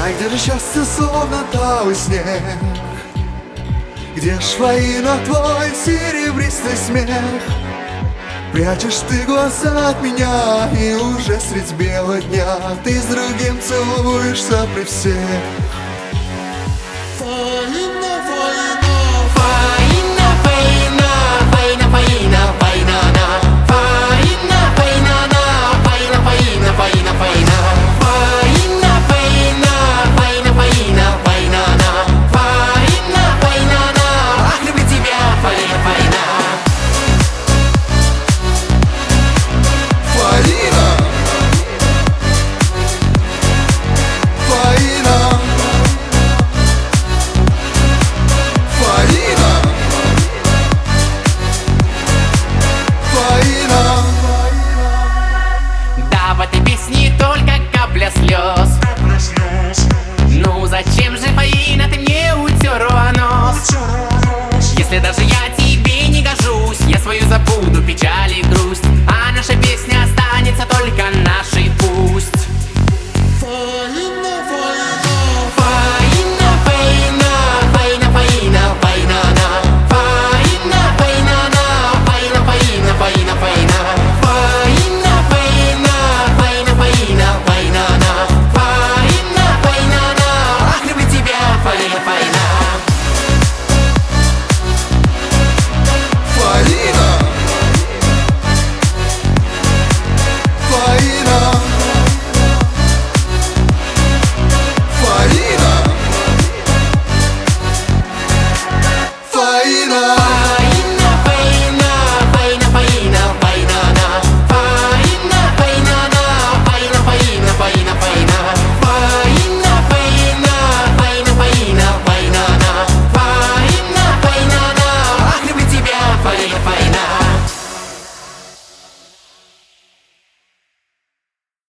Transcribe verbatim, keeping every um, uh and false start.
Ай, где же счастье, словно талый снег? Где ж Фаина, твой серебристый смех? Прячешь ты глаза от меня, и уже средь бела дня ты с другим целуешься при всех. Фаина, Фаина, Фаина, Фаина, Фаина, Фаина, Фаина, на. Фаина, Фаина, на. Фаина, Фаина, Фаина, Фаина. Фаина, Фаина, Фаина, Фаина, Фаина, на. Фаина, Фаина, на. Ах, люблю тебя, Фаина, Фаина. Фаина, Фаина, Фаина, Фаина. Да, в этой песне только капля слез. Ну зачем же, Фаина, ты мне утерла нос? Если даже я тебе не гожусь, я свою забуду печаль и грусть, а наша песня останется только нашей.